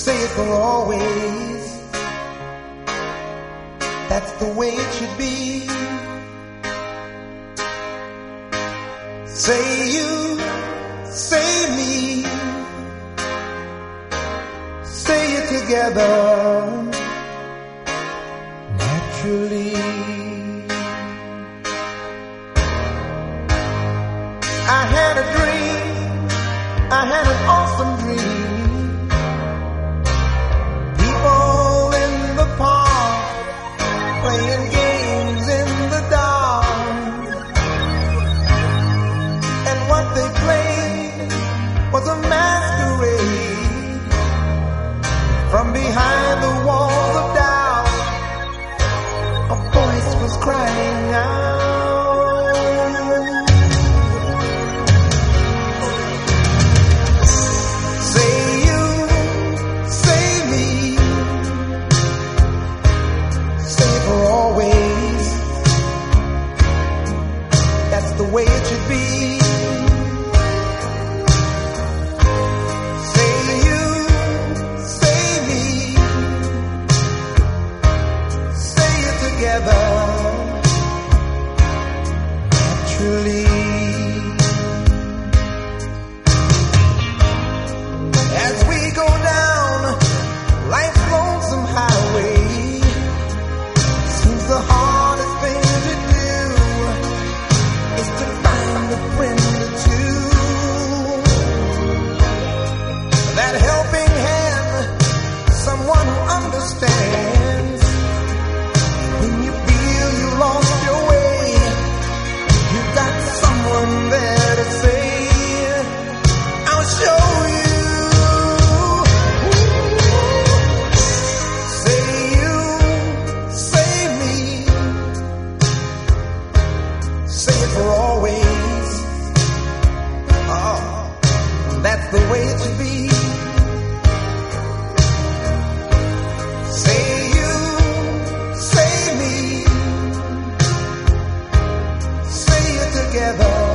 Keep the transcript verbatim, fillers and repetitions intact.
say it for always. That's the way it should be. Say you, say me, say it together naturally. I had a dream, I had an awesome dream. People in the park playing games in the dark, and what they played was a masquerade. From behind the walls of doubt, a voice was crying out. The way it should be. Say you, say me, say it together naturally. As we go down life's lonesome highway, seems the hardest thing to do is to find a friend or two. That helping hand, someone who understands. When you feel you lost your way, you got someone there to say, I'll show you. Say you, say me, say it for always. Oh, that's the way it should be. Say you, say me, say it together.